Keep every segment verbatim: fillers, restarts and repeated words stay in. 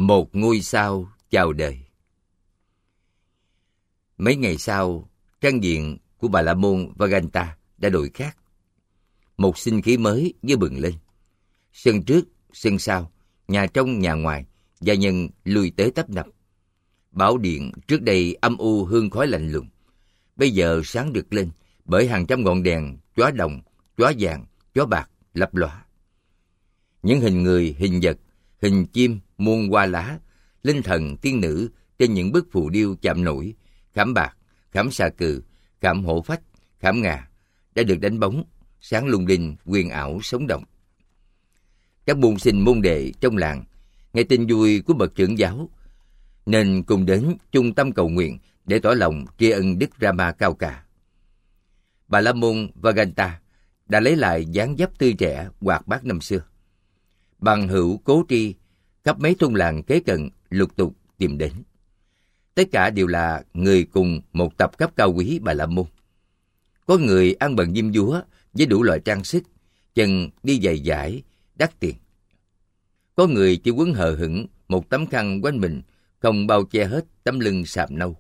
Một ngôi sao chào đời. Mấy ngày sau, trang diện của Bà La Môn Vajrayana đã đổi khác. Một sinh khí mới như bừng lên. Sân trước, sân sau, nhà trong nhà ngoài, gia nhân lui tới tấp nập. Bảo điện trước đây âm u hương khói lạnh lùng, bây giờ sáng rực lên bởi hàng trăm ngọn đèn chóa đồng, chóa vàng, chóa bạc lấp lóa. Những hình người, hình vật, hình chim, muôn hoa lá, linh thần, tiên nữ trên những bức phù điêu chạm nổi, khảm bạc, khảm xà cừ, khảm hổ phách, khảm ngà đã được đánh bóng, sáng lung linh, huyền ảo, sống động. Các môn sinh môn đệ trong làng nghe tin vui của bậc trưởng giáo nên cùng đến chung tâm cầu nguyện để tỏ lòng tri ân Đức Rama cao cả. Bà La Môn Vajrayana đã lấy lại dáng dấp tươi trẻ hoạt bát năm xưa. Bằng hữu cố tri khắp mấy thôn làng kế cận lục tục tìm đến. Tất cả đều là người cùng một tập cấp cao quý Bà La Môn. Có người ăn bận diêm dúa với đủ loại trang sức, chân đi giày vải đắt tiền. Có người chỉ quấn hờ hững một tấm khăn quanh mình, không bao che hết tấm lưng sạm nâu.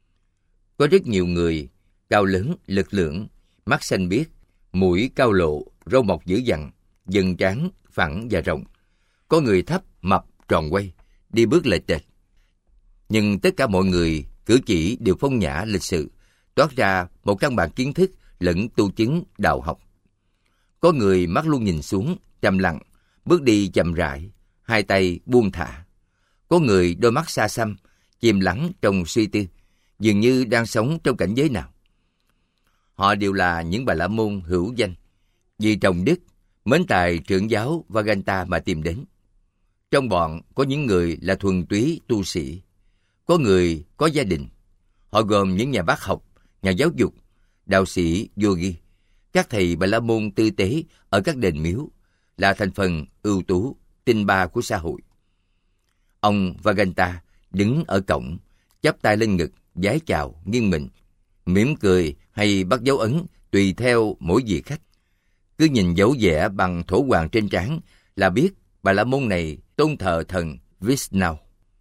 Có rất nhiều người cao lớn, lực lưỡng, mắt xanh biếc, mũi cao lộ, râu mọc dữ dằn, dần trán phẳng và rộng. Có người thấp, mập, tròn quay, đi bước lệch tệch. Nhưng tất cả mọi người cử chỉ đều phong nhã lịch sự, toát ra một căn bản kiến thức lẫn tu chứng đạo học. Có người mắt luôn nhìn xuống, trầm lặng, bước đi chậm rãi, hai tay buông thả. Có người đôi mắt xa xăm, chìm lắng trong suy tư, dường như đang sống trong cảnh giới nào. Họ đều là những Bà La Môn hữu danh, vì trọng đức, mến tài trưởng giáo Vajrayana mà tìm đến. Trong bọn có những người là thuần túy tu sĩ, có người có gia đình. Họ gồm những nhà bác học, nhà giáo dục, đạo sĩ, yogi, các thầy Bà La Môn tư tế ở các đền miếu, là thành phần ưu tú, tinh ba của xã hội. Ông Vajrayana đứng ở cổng, chắp tay lên ngực, vái chào, nghiêng mình, mỉm cười hay bắt dấu ấn tùy theo mỗi vị khách. Cứ nhìn dấu vẽ bằng thổ hoàng trên trán là biết Bà La Môn này tôn thờ thần Vishnu.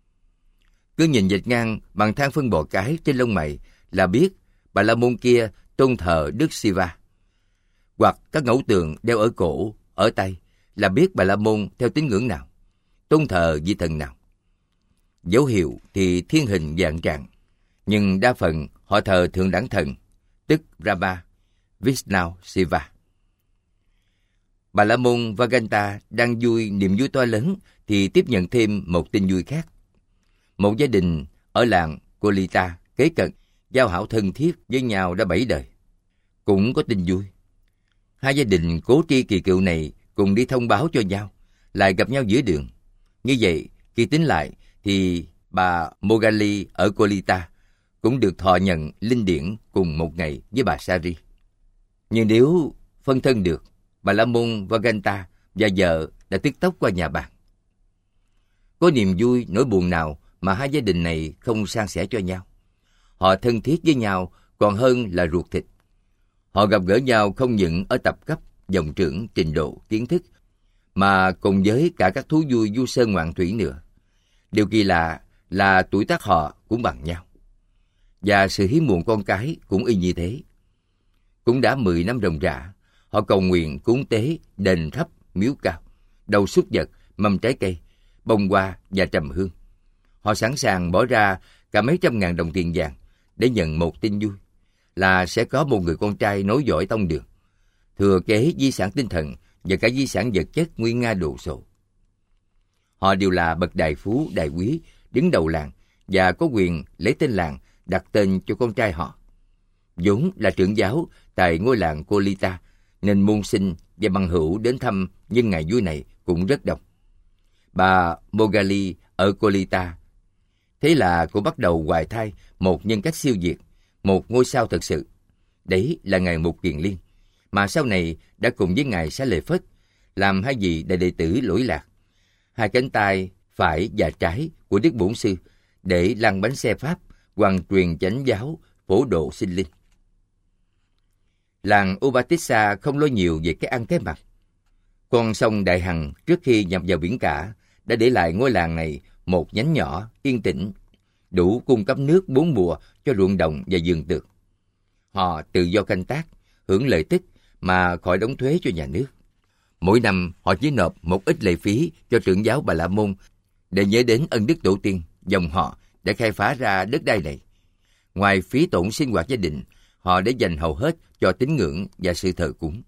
Cứ nhìn vệt ngang bằng than phân bò cái trên lông mày là biết Bà La Môn kia tôn thờ Đức Shiva. Hoặc các ngẫu tượng đeo ở cổ, ở tay là biết Bà La Môn theo tín ngưỡng nào, tôn thờ vị thần nào. Dấu hiệu thì thiên hình vạn trạng, nhưng đa phần họ thờ thượng đẳng thần, tức Rama, Vishnu, Shiva. Bà La Môn Vajrayana đang vui niềm vui to lớn thì tiếp nhận thêm một tin vui khác. Một gia đình ở làng Kolita kế cận giao hảo thân thiết với nhau đã bảy đời, cũng có tin vui. Hai gia đình cố tri kỳ cựu này cùng đi thông báo cho nhau, lại gặp nhau giữa đường. Như vậy, khi tính lại thì bà Mogali ở Kolita cũng được thọ nhận linh điển cùng một ngày với bà Sari. Nhưng nếu phân thân được, Bà La Môn Vajrayana và vợ đã tức tốc qua nhà bạn. Có niềm vui, nỗi buồn nào mà hai gia đình này không san sẻ cho nhau. Họ thân thiết với nhau còn hơn là ruột thịt. Họ gặp gỡ nhau không những ở tập cấp, dòng trưởng, trình độ, kiến thức, mà cùng với cả các thú vui du sơn ngoạn thủy nữa. Điều kỳ lạ là tuổi tác họ cũng bằng nhau. Và sự hiếm muộn con cái cũng y như thế. Cũng đã mười năm ròng rã, họ cầu nguyện cúng tế, đền thắp, miếu cao, đầu súc vật, mâm trái cây, bông hoa và trầm hương. Họ sẵn sàng bỏ ra cả mấy trăm ngàn đồng tiền vàng để nhận một tin vui, là sẽ có một người con trai nối dõi tông đường, thừa kế di sản tinh thần và cả di sản vật chất nguy nga đồ sộ. Họ đều là bậc đại phú, đại quý, đứng đầu làng và có quyền lấy tên làng đặt tên cho con trai họ. Vốn là trưởng giáo tại ngôi làng Kolita, nên môn sinh và bằng hữu đến thăm nhân ngày vui này cũng rất đông. Bà Mogali ở Kolita thế là cô bắt đầu hoài thai một nhân cách siêu việt, một ngôi sao thật sự. Đấy là ngài Mục Kiền Liên, mà sau này đã cùng với ngài Xá Lợi Phất làm hai vị đại đệ tử lỗi lạc, hai cánh tay phải và trái của Đức Bổn Sư để lăn bánh xe Pháp, hoàn truyền chánh giáo, phổ độ sinh linh. Làng Upatissa không lo nhiều về cái ăn cái mặc. Con sông Đại Hằng trước khi nhập vào biển cả đã để lại ngôi làng này một nhánh nhỏ, yên tĩnh, đủ cung cấp nước bốn mùa cho ruộng đồng và vườn tược. Họ tự do canh tác, hưởng lợi tức mà khỏi đóng thuế cho nhà nước. Mỗi năm họ chỉ nộp một ít lệ phí cho trưởng giáo Bà La Môn để nhớ đến ân đức tổ tiên, dòng họ đã khai phá ra đất đai này. Ngoài phí tổn sinh hoạt gia đình, họ để dành hầu hết cho tín ngưỡng và sự thờ cúng.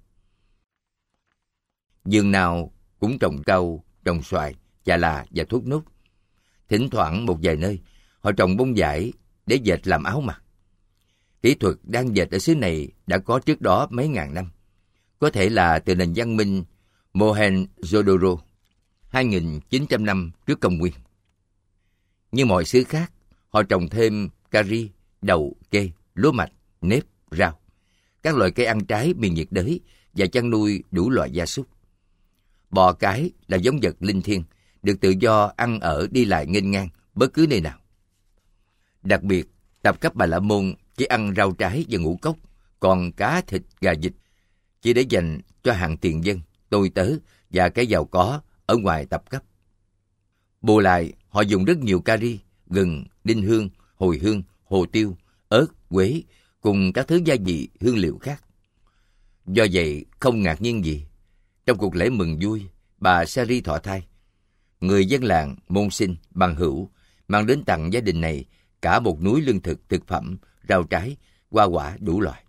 Vườn nào cũng trồng cau, trồng xoài, chà là và thuốc nốt. Thỉnh thoảng một vài nơi, họ trồng bông vải để dệt làm áo mặc. Kỹ thuật đan dệt ở xứ này đã có trước đó mấy ngàn năm, có thể là từ nền văn minh Mohenjo-daro, hai nghìn chín trăm năm trước công nguyên. Như mọi xứ khác, họ trồng thêm cà ri, đậu, kê, lúa mạch, nếp, rau, các loại cây ăn trái miền nhiệt đới và chăn nuôi đủ loại gia súc. Bò cái là giống vật linh thiêng, được tự do ăn ở đi lại nghênh ngang bất cứ nơi nào. Đặc biệt, tập cấp Bà La Môn chỉ ăn rau trái và ngũ cốc, còn cá, thịt, gà, vịt chỉ để dành cho hạng tiền dân, tôi tớ và cái giàu có ở ngoài tập cấp. Bù lại, họ dùng rất nhiều cà ri, gừng, đinh hương, hồi hương, hồ tiêu, ớt, quế cùng các thứ gia vị hương liệu khác. Do vậy, không ngạc nhiên gì, trong cuộc lễ mừng vui bà Sari thọ thai, người dân làng môn sinh bằng hữu mang đến tặng gia đình này cả một núi lương thực, thực phẩm, rau trái, hoa quả đủ loại.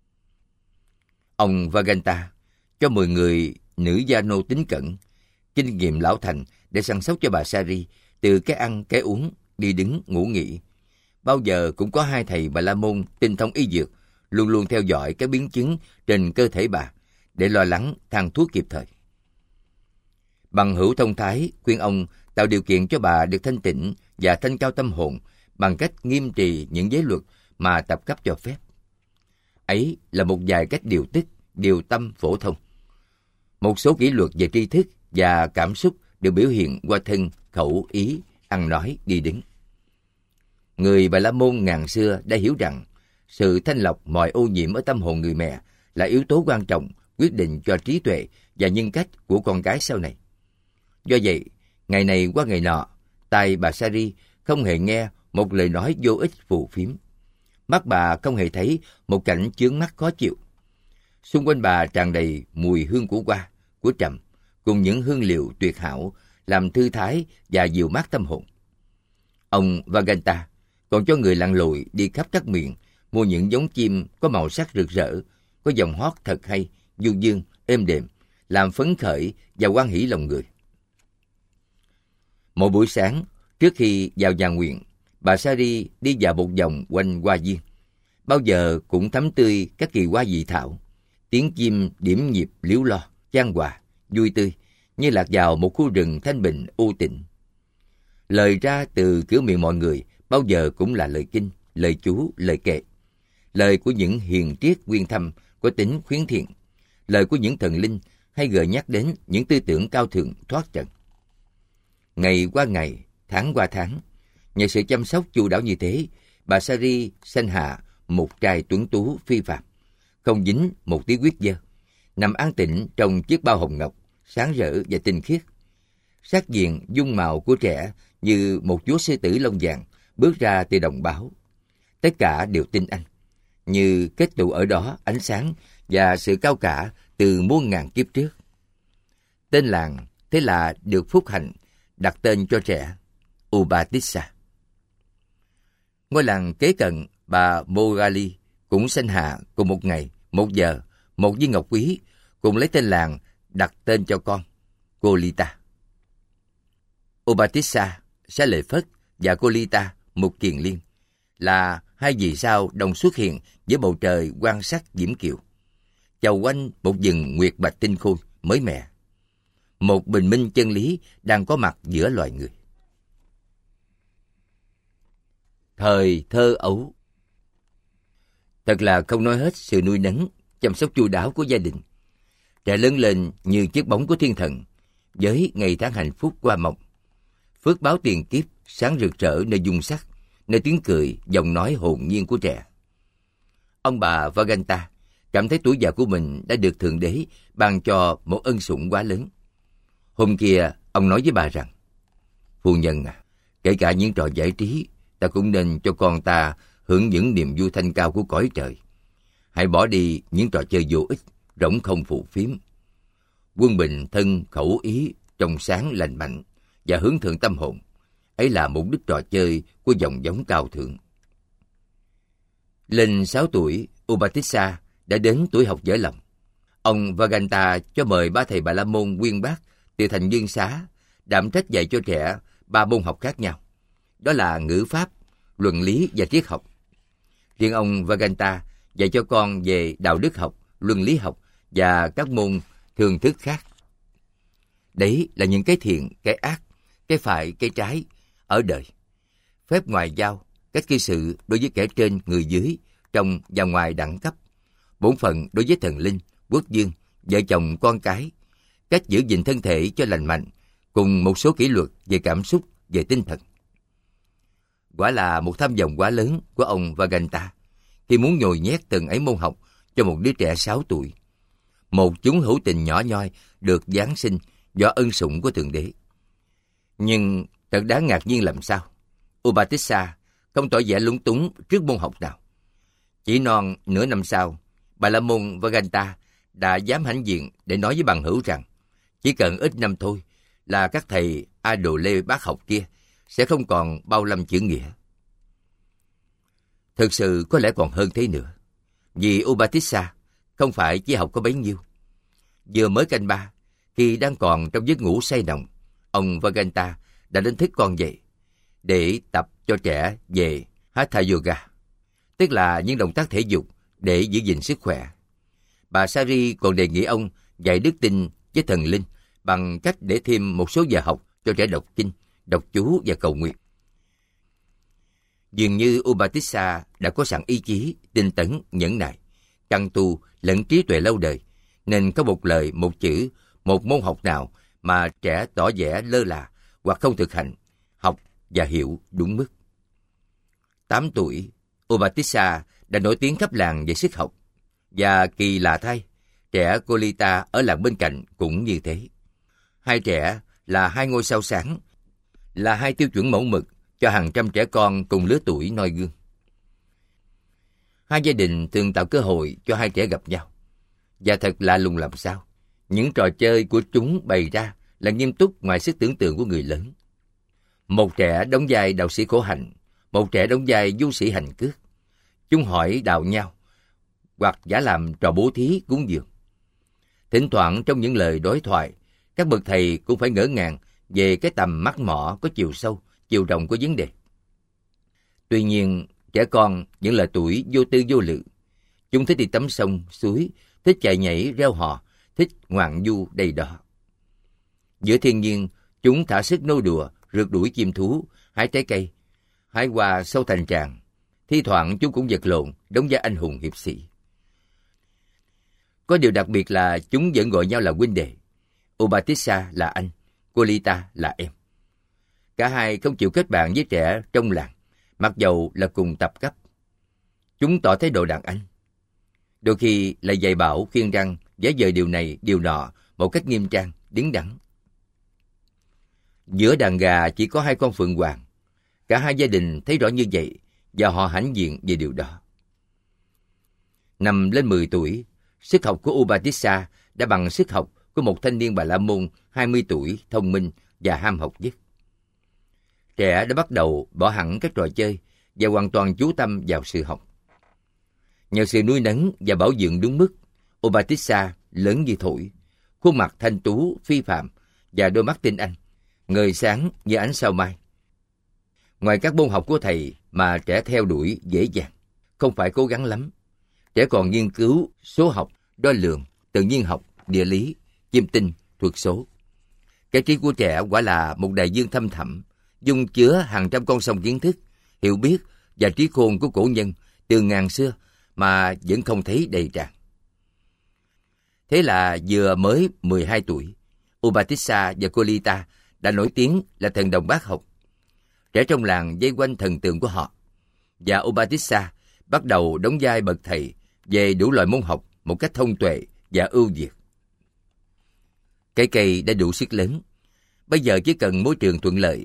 Ông Vaganta cho mười người nữ gia nô tín cẩn, kinh nghiệm lão thành để săn sóc cho bà Sari từ cái ăn, cái uống, đi đứng, ngủ nghỉ. Bao giờ cũng có hai thầy Bà La Môn tinh thông y dược, luôn luôn theo dõi các biến chứng trên cơ thể bà để lo lắng thang thuốc kịp thời. Bằng hữu thông thái khuyên ông tạo điều kiện cho bà được thanh tịnh và thanh cao tâm hồn bằng cách nghiêm trì những giới luật mà tập cấp cho phép. Ấy là một vài cách điều tức, điều tâm phổ thông. Một số kỷ luật về tri thức và cảm xúc được biểu hiện qua thân, khẩu, ý, ăn nói, đi đứng. Người Bà La Môn ngàn xưa đã hiểu rằng sự thanh lọc mọi ô nhiễm ở tâm hồn người mẹ là yếu tố quan trọng quyết định cho trí tuệ và nhân cách của con cái sau này. Do vậy, ngày này qua ngày nọ, tai bà Sari không hề nghe một lời nói vô ích phù phiếm. Mắt bà không hề thấy một cảnh chướng mắt khó chịu. Xung quanh bà tràn đầy mùi hương của hoa, của trầm, cùng những hương liệu tuyệt hảo làm thư thái và dịu mát tâm hồn. Ông Vaganta còn cho người lặn lội đi khắp các miền mua những giống chim có màu sắc rực rỡ, có giọng hót thật hay, du dương, êm đềm, làm phấn khởi và hoan hỷ lòng người. Mỗi buổi sáng, trước khi vào nhà nguyện, bà Sari đi dạo một vòng quanh hoa viên. Bao giờ cũng thắm tươi các kỳ hoa dị thảo, tiếng chim điểm nhịp líu lo, chan hòa, vui tươi, như lạc vào một khu rừng thanh bình u tịnh. Lời ra từ cửa miệng mọi người bao giờ cũng là lời kinh, lời chú, lời kệ. Lời của những hiền triết quyên thâm có tính khuyến thiện, lời của những thần linh hay gợi nhắc đến những tư tưởng cao thượng thoát trần. Ngày qua ngày, tháng qua tháng, nhờ sự chăm sóc chu đáo như thế, bà Sari sanh hạ một trai tuấn tú phi phàm, không dính một tí huyết dơ, nằm an tĩnh trong chiếc bao hồng ngọc, sáng rỡ và tinh khiết. Sắc diện dung mạo của trẻ như một chúa sư tử lông vàng bước ra từ đồng báu. Tất cả đều tin anh, như kết tụ ở đó ánh sáng và sự cao cả từ muôn ngàn kiếp trước. Tên làng thế là được phúc hạnh, đặt tên cho trẻ Upatissa. Ngôi làng kế cận bà Mogali cũng sanh hạ cùng một ngày, một giờ, một viên ngọc quý, cùng lấy tên làng đặt tên cho con Kolita. Upatissa, Xá Lợi Phất và Kolita, một kiền liên, là hai vì sao đồng xuất hiện giữa bầu trời quan sắc diễm kiều, chầu quanh một vầng nguyệt bạch tinh khôi mới mẻ. Một bình minh chân lý đang có mặt giữa loài người. Thời thơ ấu. Thật là không nói hết sự nuôi nấng, chăm sóc chu đáo của gia đình. Trẻ lớn lên như chiếc bóng của thiên thần, với ngày tháng hạnh phúc qua mộng. Phước báo tiền kiếp sáng rực rỡ nơi dung sắc, nơi tiếng cười, giọng nói hồn nhiên của trẻ. Ông bà Vaganta cảm thấy tuổi già của mình đã được Thượng Đế ban cho một ân sủng quá lớn. Hôm kia, ông nói với bà rằng, phu nhân à, Kể cả những trò giải trí, ta cũng nên cho con ta hưởng những niềm vui thanh cao của cõi trời. Hãy bỏ đi những trò chơi vô ích, rỗng không phù phiếm. Quân bình thân khẩu ý, trong sáng lành mạnh và hướng thượng tâm hồn. Ấy là mục đích trò chơi của dòng giống cao thượng. Lên sáu tuổi, Upatissa đã đến tuổi học dở lòng. Ông Vaganta cho mời ba thầy Bà La Môn uyên bác từ thành Dương Xá đảm trách dạy cho trẻ ba môn học khác nhau. Đó là ngữ pháp, luận lý và triết học. Riêng ông Vaganta dạy cho con về đạo đức học, luân lý học và các môn thường thức khác. Đấy là những cái thiện, cái ác, cái phải, cái trái ở đời. Phép ngoại giao, cách cư xử đối với kẻ trên, người dưới, trong và ngoài đẳng cấp. Bổn phận đối với thần linh, quốc vương, vợ chồng, con cái. Cách giữ gìn thân thể cho lành mạnh, cùng một số kỷ luật về cảm xúc, về tinh thần. Quả là một tham vọng quá lớn của ông Vaganta khi muốn nhồi nhét từng ấy môn học cho một đứa trẻ sáu tuổi. Một chúng hữu tình nhỏ nhoi được giáng sinh do ân sủng của Thượng Đế. Nhưng thật đáng ngạc nhiên làm sao, Upatissa không tỏ vẻ lúng túng trước môn học nào. Chỉ non nửa năm sau, Bà La Môn Vaganta đã dám hãnh diện để nói với bằng hữu rằng chỉ cần ít năm thôi là các thầy A Đồ Lê bác học kia sẽ không còn bao lâm chữ nghĩa. Thực sự có lẽ còn hơn thế nữa, vì Upatissa không phải chỉ học có bấy nhiêu. Vừa mới canh ba, khi đang còn trong giấc ngủ say nồng, ông Vaganta đã đánh thức con dậy để tập cho trẻ về Hatha Yoga, tức là những động tác thể dục để giữ gìn sức khỏe. Bà Sari còn đề nghị ông dạy đức tin với thần linh bằng cách để thêm một số giờ học cho trẻ đọc kinh, đọc chú và cầu nguyện. Dường như Upatissa đã có sẵn ý chí, tinh tấn, nhẫn nại, căn tu lẫn trí tuệ lâu đời, nên có một lời, một chữ, một môn học nào mà trẻ tỏ vẻ lơ là hoặc không thực hành, học và hiểu đúng mức. Tám tuổi, Upatissa đã nổi tiếng khắp làng về sức học, và kỳ lạ thay, trẻ Kolita ở làng bên cạnh cũng như thế. Hai trẻ là hai ngôi sao sáng, là hai tiêu chuẩn mẫu mực cho hàng trăm trẻ con cùng lứa tuổi noi gương. Hai gia đình thường tạo cơ hội cho hai trẻ gặp nhau. Và thật lạ lùng làm sao, những trò chơi của chúng bày ra là nghiêm túc ngoài sức tưởng tượng của người lớn. Một trẻ đóng vai đạo sĩ khổ hạnh, một trẻ đóng vai du sĩ hành cước. Chúng hỏi đào nhau, hoặc giả làm trò bố thí cúng dường. Thỉnh thoảng trong những lời đối thoại, các bậc thầy cũng phải ngỡ ngàng về cái tầm mắt mỏ có chiều sâu, chiều rộng của vấn đề. Tuy nhiên, trẻ con vẫn là tuổi vô tư vô lự. Chúng thích đi tắm sông, suối, thích chạy nhảy, reo hò, thích ngoạn du đầy đỏ. Giữa thiên nhiên, chúng thả sức nô đùa, rượt đuổi chim thú, hái trái cây, hái hoa sâu thành tràng. Thi thoảng chúng cũng vật lộn, đóng vai anh hùng hiệp sĩ. Có điều đặc biệt là chúng vẫn gọi nhau là huynh đệ. Upatissa là anh, Kolita là em. Cả hai không chịu kết bạn với trẻ trong làng, mặc dầu là cùng tập cấp. Chúng tỏ thái độ đàn anh. Đôi khi lại dạy bảo khuyên răn, giả vờ điều này, điều nọ một cách nghiêm trang, đứng đắn. Giữa đàn gà chỉ có hai con phượng hoàng. Cả hai gia đình thấy rõ như vậy và họ hãnh diện về điều đó. Năm lên mười tuổi, sức học của Upatissa đã bằng sức học của một thanh niên Bà La Môn hai mươi tuổi, thông minh và ham học nhất. Trẻ đã bắt đầu bỏ hẳn các trò chơi và hoàn toàn chú tâm vào sự học. Nhờ sự nuôi nấng và bảo dưỡng đúng mức, Upatissa lớn như thổi, khuôn mặt thanh tú, phi phàm và đôi mắt tinh anh, ngời sáng như ánh sao mai. Ngoài các môn học của thầy mà trẻ theo đuổi dễ dàng, không phải cố gắng lắm, trẻ còn nghiên cứu số học, đo lường, tự nhiên học, địa lý, chiêm tinh, thuật số. Cái trí của trẻ quả là một đại dương thâm thẳm, dung chứa hàng trăm con sông kiến thức, hiểu biết và trí khôn của cổ nhân từ ngàn xưa mà vẫn không thấy đầy tràn. Thế là vừa mới mười hai tuổi, Upatissa và Kolita đã nổi tiếng là thần đồng bát học. Trẻ trong làng vây quanh thần tượng của họ, và Upatissa bắt đầu đóng vai bậc thầy về đủ loại môn học một cách thông tuệ và ưu việt. Cái cây đã đủ sức lớn. Bây giờ chỉ cần môi trường thuận lợi,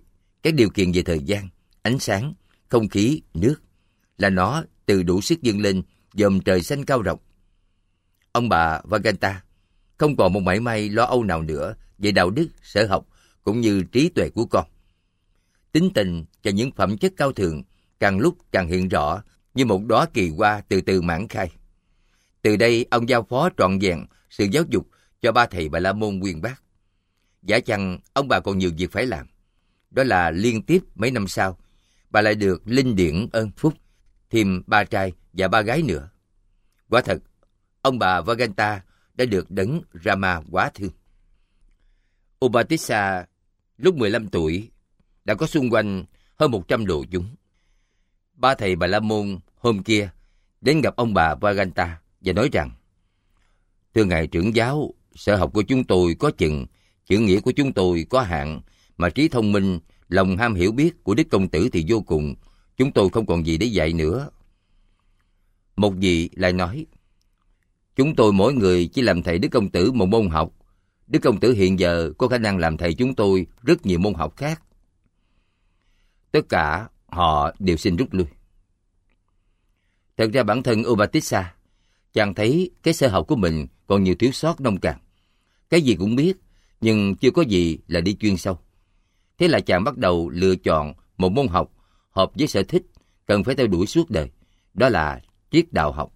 các điều kiện về thời gian, ánh sáng, không khí, nước, là nó từ đủ sức dâng lên dòm trời xanh cao rộng. Ông bà Vaganta không còn một mảy may lo âu nào nữa về đạo đức, sở học cũng như trí tuệ của con. Tính tình và những phẩm chất cao thượng càng lúc càng hiện rõ như một đóa kỳ hoa từ từ mãn khai. Từ đây ông giao phó trọn vẹn sự giáo dục cho ba thầy Bà La Môn uyên bác. Giả chăng ông bà còn nhiều việc phải làm. Đó là liên tiếp mấy năm sau, bà lại được linh điển ơn phúc, thêm ba trai và ba gái nữa. Quả thật, ông bà Vaganta đã được đấng Rama quá thương. Upatissa lúc mười lăm tuổi đã có xung quanh hơn một trăm đồ chúng. Ba thầy Bà La Môn hôm kia đến gặp ông bà Vaganta và nói rằng: thưa ngài trưởng giáo, sở học của chúng tôi có chừng, chữ nghĩa của chúng tôi có hạn, mà trí thông minh, lòng ham hiểu biết của Đức Công Tử thì vô cùng. Chúng tôi không còn gì để dạy nữa. Một vị lại nói: chúng tôi mỗi người chỉ làm thầy Đức Công Tử một môn học. Đức Công Tử hiện giờ có khả năng làm thầy chúng tôi rất nhiều môn học khác. Tất cả họ đều xin rút lui. Thật ra bản thân Upatissa, chàng thấy cái sở học của mình còn nhiều thiếu sót nông cạn. Cái gì cũng biết, nhưng chưa có gì là đi chuyên sâu. Thế là chàng bắt đầu lựa chọn một môn học hợp với sở thích cần phải theo đuổi suốt đời. Đó là triết đạo học.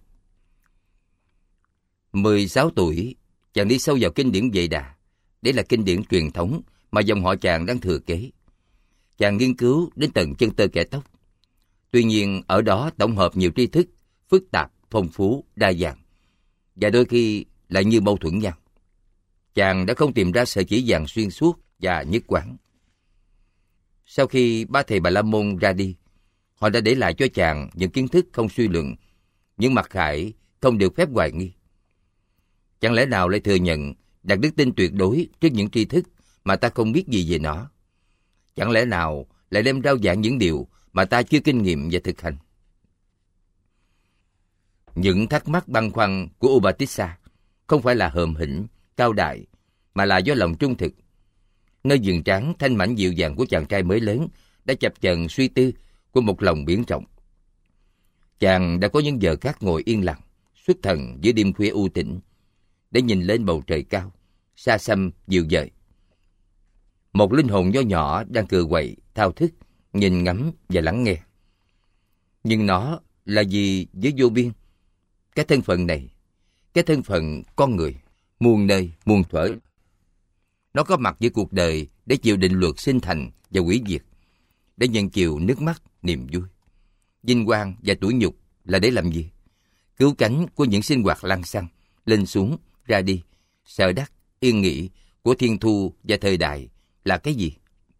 mười sáu tuổi, chàng đi sâu vào kinh điển Vệ Đà. Đây là kinh điển truyền thống mà dòng họ chàng đang thừa kế. Chàng nghiên cứu đến tận chân tơ kẽ tóc. Tuy nhiên ở đó tổng hợp nhiều tri thức phức tạp, phong phú, đa dạng, và đôi khi lại như mâu thuẫn nhau. Chàng đã không tìm ra sợi chỉ vàng xuyên suốt và nhất quán. Sau khi ba thầy Bà La Môn ra đi, họ đã để lại cho chàng những kiến thức không suy luận, những mặc khải không được phép hoài nghi. Chẳng lẽ nào lại thừa nhận đặt đức tin tuyệt đối trước những tri thức mà ta không biết gì về nó? Chẳng lẽ nào lại đem rao giảng những điều mà ta chưa kinh nghiệm và thực hành? Những thắc mắc băn khoăn của Upatissa không phải là hờm hĩnh, cao đại, mà là do lòng trung thực. Nơi vườn trán thanh mảnh dịu dàng của chàng trai mới lớn đã chập chờn suy tư của một lòng biển rộng. Chàng đã có những giờ khắc ngồi yên lặng, xuất thần giữa đêm khuya u tĩnh, để nhìn lên bầu trời cao, xa xăm dịu dời. Một linh hồn nho nhỏ đang cựa quậy, thao thức, nhìn ngắm và lắng nghe. Nhưng nó là gì với vô biên? Cái thân phận này, cái thân phận con người, muôn nơi, muôn thuở. Nó có mặt giữa cuộc đời để chịu định luật sinh thành và hủy diệt, để nhận chịu nước mắt, niềm vui. Vinh quang và tủi nhục là để làm gì? Cứu cánh của những sinh hoạt lăng xăng, lên xuống, ra đi, sở đắc, yên nghỉ của thiên thu và thời đại là cái gì?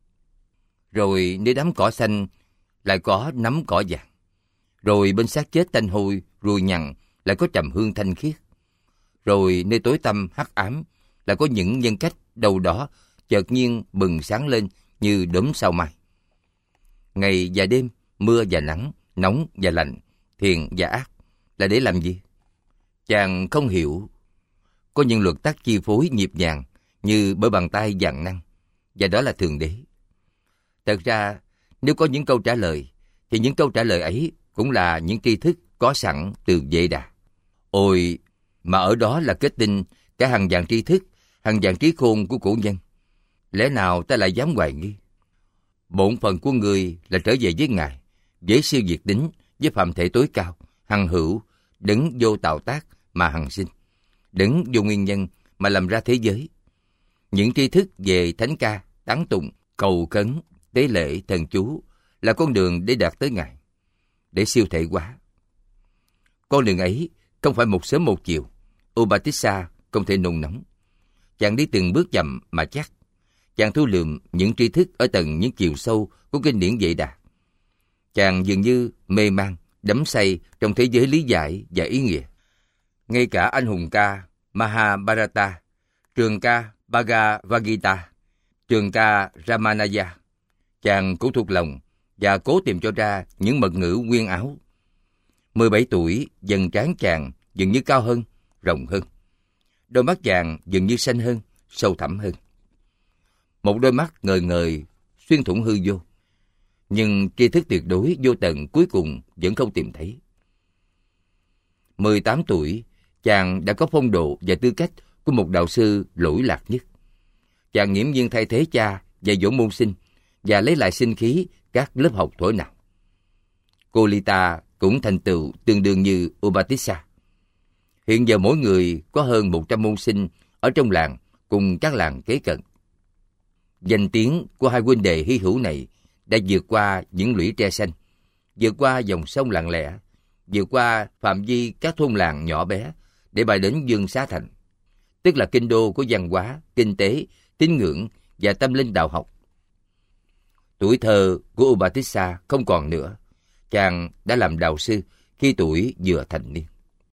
Rồi nơi đám cỏ xanh lại có nắm cỏ vàng. Rồi bên xác chết tanh hôi, ruồi nhằn lại có trầm hương thanh khiết. Rồi nơi tối tăm hắc ám là có những nhân cách đâu đó chợt nhiên bừng sáng lên như đốm sao mai. Ngày và đêm, mưa và nắng, nóng và lạnh, thiện và ác là để làm gì? Chàng không hiểu. Có những luật tắc chi phối nhịp nhàng như bởi bàn tay vạn năng, và đó là Thượng Đế. Thật ra, nếu có những câu trả lời, thì những câu trả lời ấy cũng là những tri thức có sẵn từ Vệ Đà. Ôi, mà ở đó là kết tinh cả hàng vạn tri thức, hàng vạn trí khôn của cổ nhân. Lẽ nào ta lại dám hoài nghi? Bổn phận của người là trở về với Ngài, với siêu diệt tính, với phạm thể tối cao, hằng hữu, đấng vô tạo tác mà hằng sinh, đấng vô nguyên nhân mà làm ra thế giới. Những tri thức về thánh ca, tán tụng, cầu khấn, tế lễ, thần chú là con đường để đạt tới Ngài, để siêu thể hóa. Con đường ấy không phải một sớm một chiều. Upatissa không thể nôn nóng. Chàng đi từng bước chậm mà chắc. Chàng thu lượm những tri thức ở tầng những chiều sâu của kinh điển Vệ Đà. Chàng dường như mê man, đắm say trong thế giới lý giải và ý nghĩa. Ngay cả anh hùng ca Mahabharata, trường ca Bhagavad Gita, trường ca Ramanaya, chàng cũng thuộc lòng và cố tìm cho ra những mật ngữ nguyên áo. mười bảy tuổi, dần trán chàng dường như cao hơn, rộng hơn. Đôi mắt chàng dường như xanh hơn, sâu thẳm hơn. Một đôi mắt ngời ngời, xuyên thủng hư vô, nhưng tri thức tuyệt đối vô tận cuối cùng vẫn không tìm thấy. mười tám tuổi, chàng đã có phong độ và tư cách của một đạo sư lỗi lạc nhất. Chàng nghiễm nhiên thay thế cha dạy dỗ môn sinh và lấy lại sinh khí các lớp học thuở nào. Cô Lita cũng thành tựu tương đương như Ubatissa. Hiện giờ mỗi người có hơn một trăm môn sinh ở trong làng cùng các làng kế cận. Danh tiếng của hai huynh đệ hy hữu này đã vượt qua những lũy tre xanh, vượt qua dòng sông lặng lẽ, vượt qua phạm vi các thôn làng nhỏ bé để bay đến Dương Xá Thành, tức là kinh đô của văn hóa, kinh tế, tín ngưỡng và tâm linh đạo học. Tuổi thơ của Ubatissa không còn nữa. Chàng đã làm đạo sư khi tuổi vừa thành niên.